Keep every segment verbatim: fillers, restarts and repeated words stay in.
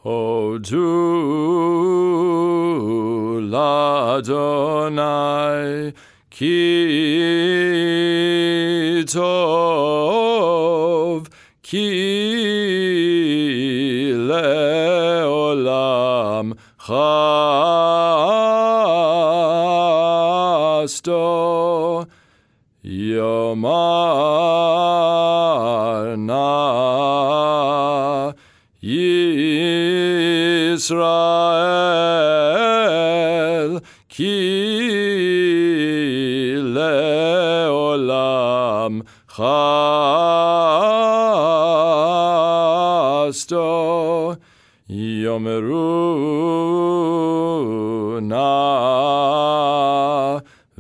Hodu l'Adonai ki tov ki leolam chasto yomar na Yisrael ki leolam chasto yomeru na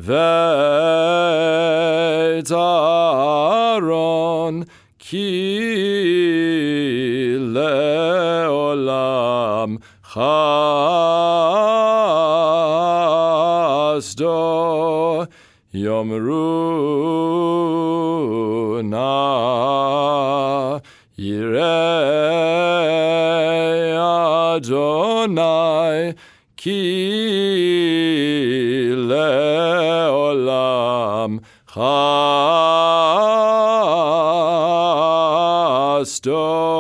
vet Aaron ki leolam chasto yomru na yirei Adonai ki leolam chasto